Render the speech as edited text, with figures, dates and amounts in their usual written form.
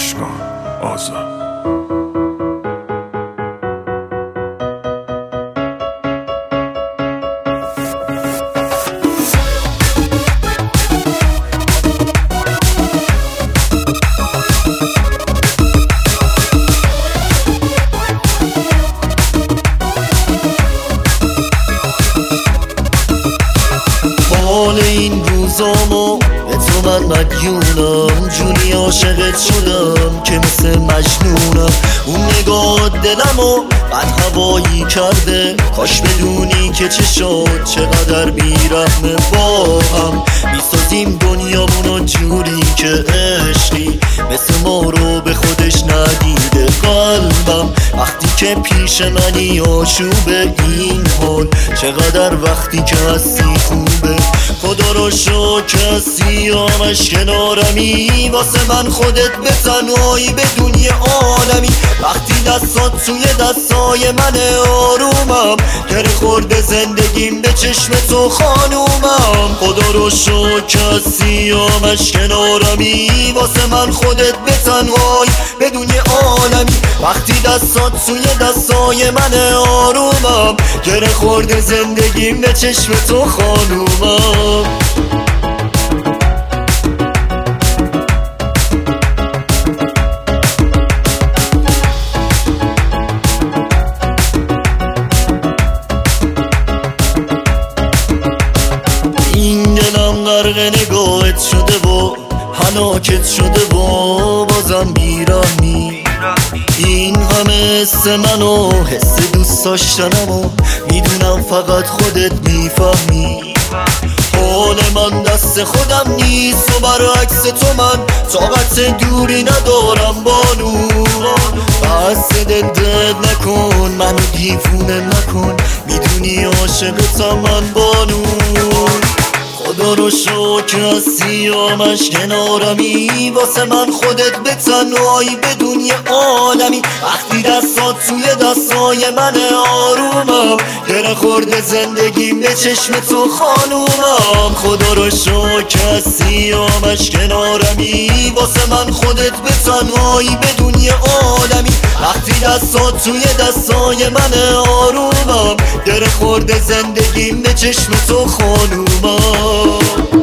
اشکان آزاد. حال این روزامو به تو من مدیونم، جونی عاشقت شدم که مثل مجنونم. اون نگاه دلمو بد هوایی کرده، کاش بدونی که چه شد چقدر بیرحمه. با هم میسازیم دنیامونو جوری که عشقی مثل ما رو به خودش ندیده. قلبم وقتی که پیش منی آشوبه، این حال چقدر وقتی که هستی خوبه. خدا رو شکر هستی آمش کنارمی، واسه من خودت به تنهایی بدون یه عالمی. وقتی دستات توی دستای من آرومم، گره خورده زندگیم به چشم تو خانومم. خدا رو شکر هستی آمش کنارمی، واسه من خودت به تنهایی بدون یه عالمی. وقتی دستات توی دستای من آرومم، گره خورده زندگیم به چشم تو خانومم. این دلم غرق نگاهت شده و هلاکت شده و بازم بیرحمی. این همه حس منو حس دوست داشتنمو میدونم فقط خودت میفهمی. حال من دست خودم نیست و برعکس تو من طاقت دوری ندارم بانو. بس دل نکن منو دیوونه نکن، میدونی عاشقتم من بانو. خدا رو شکر هستی آمش کنارمی، واسه من خودت به تنهایی بدون یه عالمی. وقتی دستات توی دستای من آرومم، گره خورده زندگیم به چشم تو خانومم. خدا رو شکر هستی آمش کنارمی، واسه من خودت به تنهایی بدون یه عالمی. وقتی دستات توی دستای من آرومم، گره خورده زندگیم به چشم تو خانومم.